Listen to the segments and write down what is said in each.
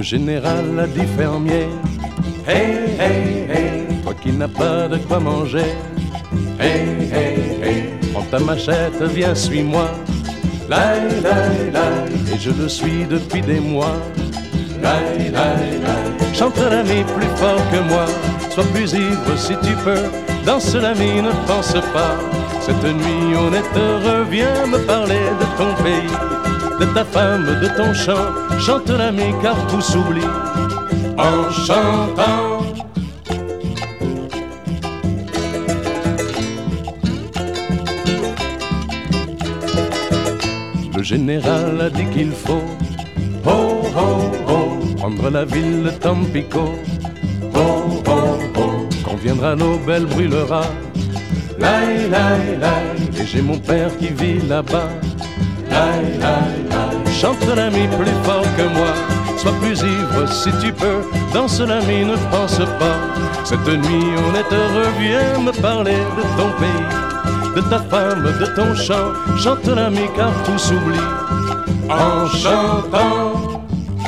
général a dit fermier, hey, hey, hey, toi qui n'as pas de quoi manger, hey, hey, hey, prends ta machette, viens, suis-moi, laï, laï, laï, et je le suis depuis des mois, laï, laï, laï, chante l'ami plus fort que moi, sois plus ivre si tu peux, danse l'ami, ne pense pas, cette nuit honnête reviens me parler de ton pays, de ta femme, de ton chant, chante l'ami car tout s'oublie en chantant. Le général a dit qu'il faut, oh, oh, oh, prendre la ville de Tampico, oh, oh, oh, quand viendra l'aube, elle brûlera, laï, laï, laï, et j'ai mon père qui vit là-bas, laï, laï, laï, chante l'ami plus fort que moi, sois plus ivre si tu peux, danse l'ami, ne pense pas, cette nuit honnête reviens me parler de ton pays, de ta femme, de ton chant, chante l'ami car tout s'oublie en chantant.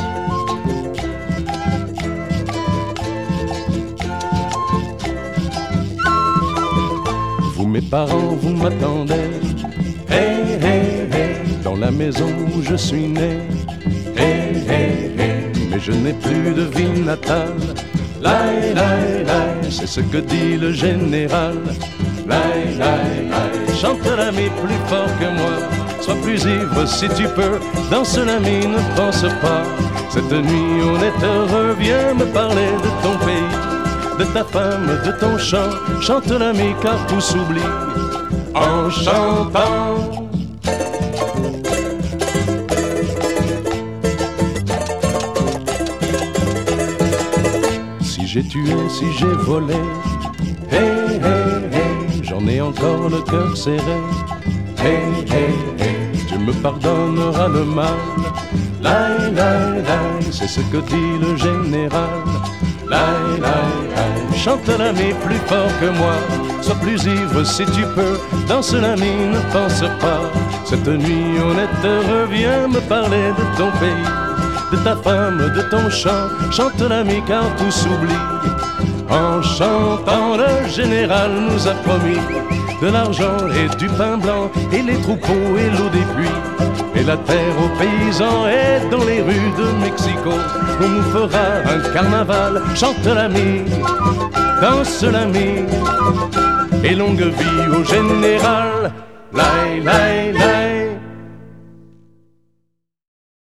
Vous mes parents, vous m'attendez, hey, hey, hey, dans la maison où je suis né, hey, hey, hey, mais je n'ai plus de vie natale, laï, laï, laï, c'est ce que dit le général, laï, laï, laï, chante l'ami plus fort que moi, sois plus ivre si tu peux, danse l'ami, ne pense pas, cette nuit honnête reviens me parler de ton pays, de ta femme, de ton chant, chante l'ami car tout s'oublie en chantant. Si j'ai tué, si j'ai volé, hey, hey, hey, j'en ai encore le cœur serré, hey, hey, hey, Dieu me pardonnera le mal, laï, laï, laï, c'est ce que dit le général, laï, laï, laï, chante l'ami plus fort que moi, sois plus ivre si tu peux, danse l'ami, ne pense pas, cette nuit honnête reviens me parler de ton pays, de ta femme, de ton chant, chante l'ami car tout s'oublie en chantant. Le général nous a promis de l'argent et du pain blanc et les troupeaux et l'eau des puits et la terre aux paysans, et dans les rues de Mexico on nous fera un carnaval, chante l'ami, danse l'ami, et longue vie au général, laï, laï,